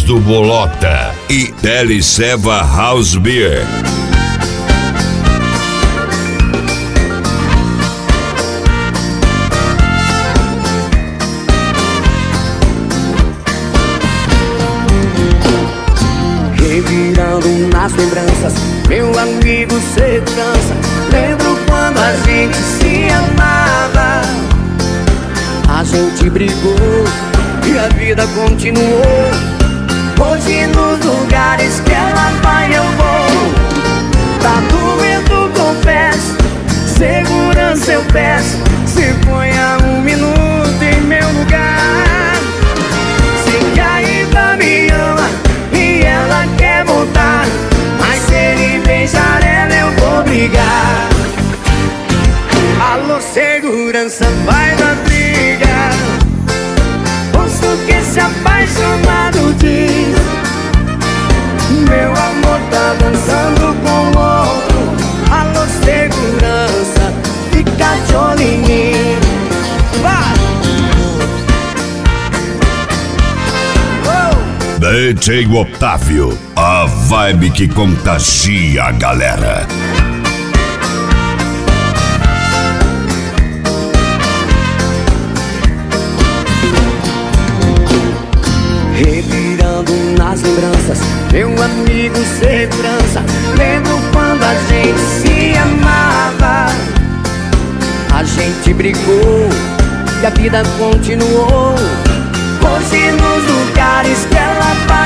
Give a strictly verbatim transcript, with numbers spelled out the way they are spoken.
do Bolota e Teleceva House Beer. Revirando nas lembranças, meu amigo segurança. Lembro quando a gente se amava. A gente brigou e a vida continuou. Hoje nos lugares que ela vai eu vou. Tá doendo, confesso, segurança eu peço. Se ponha um minuto em meu lugar. Sei que ainda me ama e ela quer voltar, mas se ele beijar ela eu vou brigar. Alô, segurança, vai da briga. Ouço que esse apaixonado diz: meu amor tá dançando com outro. Alô, segurança, fica de olho em mim. Vai! D J Otávio, a vibe que contagia a galera. Revirando nas lembranças, meu amigo segurança. Lembro quando a gente se amava. A gente brigou e a vida continuou. Hoje nos lugares que ela vai